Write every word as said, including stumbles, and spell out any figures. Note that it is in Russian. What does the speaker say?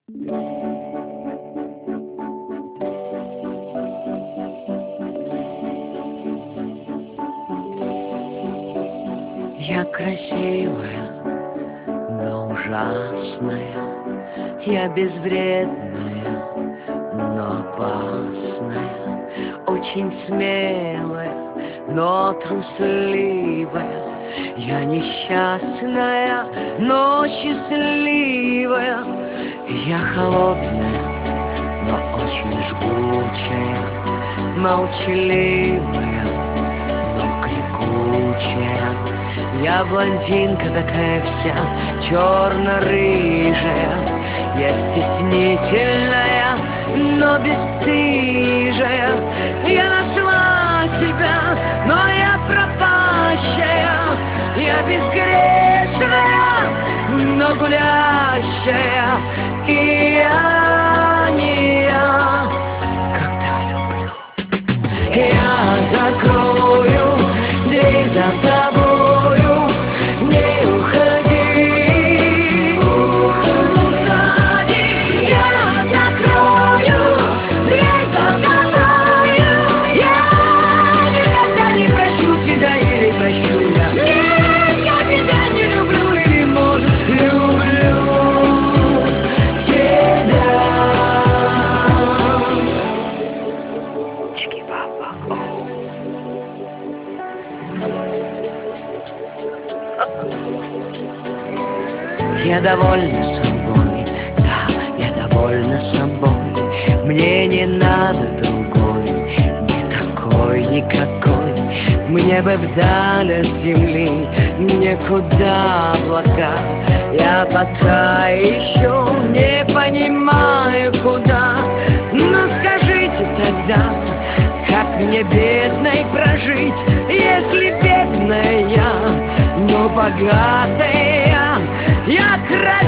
Я красивая, но ужасная. Я безвредная, но опасная. Очень смелая, но трусливая. Я несчастная, но счастливая. Я холодная, но очень жгучая. Молчаливая, но крикучая. Я блондинка такая вся, черно-рыжая. Я стеснительная, но бесстыжая. Я нашла себя, но я пропащая. Я безгрешная, но гулящая. И я не я, когда люблю. Я закрою дверь за тобою, не уходи, уходи. Я закрою дверь за тобою. Я никогда не прощу тебя или прощу я. Нет, я тебя не люблю или, может, люблю тебя. Чики-папа-о. Я довольна собой, да, я довольна собой. Мне не надо другой, не такой, никакой. Мне бы вдаль от земли, некуда облака. Я пока еще не понимаю, куда. Но скажите тогда, как мне бедной прожить, если бедная я, но богатая я, я красивая.